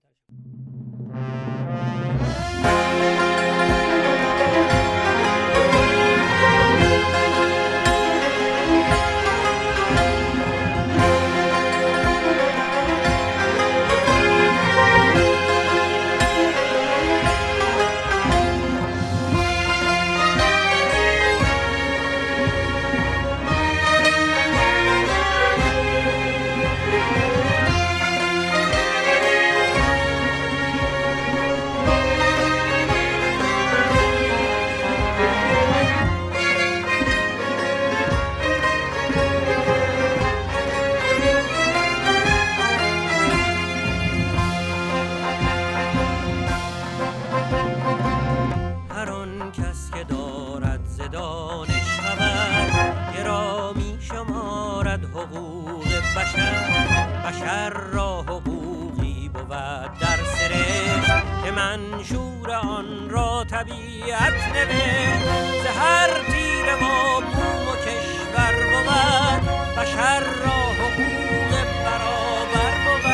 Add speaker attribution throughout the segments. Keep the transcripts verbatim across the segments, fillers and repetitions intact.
Speaker 1: بشر را حقوقی بود در سرشت که منشور آن را طبیعت نوشت. ز هر تیر و بوم و کشور بود بشر را حقوق برابر بود.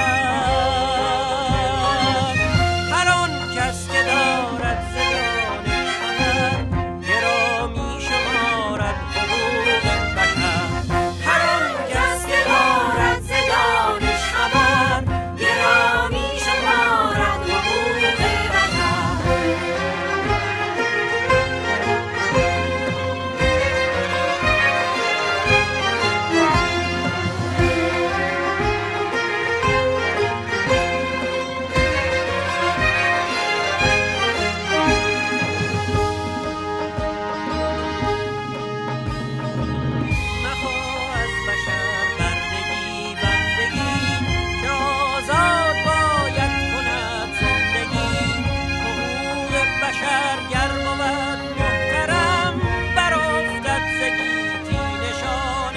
Speaker 1: هر آن کس که دارد ز دانش خبر گرامی شمارد حقوق بشر. هر آن کس که دارد ز دانش خبر گرامی شمارد حقوق بشر. مخواه از بشر بردگی بندگی که آزاد باید کند زندگی. حقوق بشر گر بود محترم برافتد ز گیتی نشان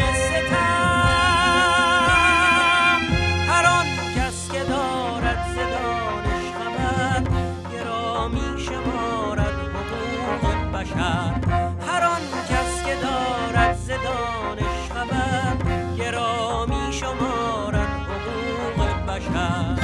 Speaker 1: ستم. هر آن کس که دارد ز دانش خبر گرامی شمارد حقوق بشر. هر آن کس که دارد ز دانش خبر گرامی شمارد حقوق بشر.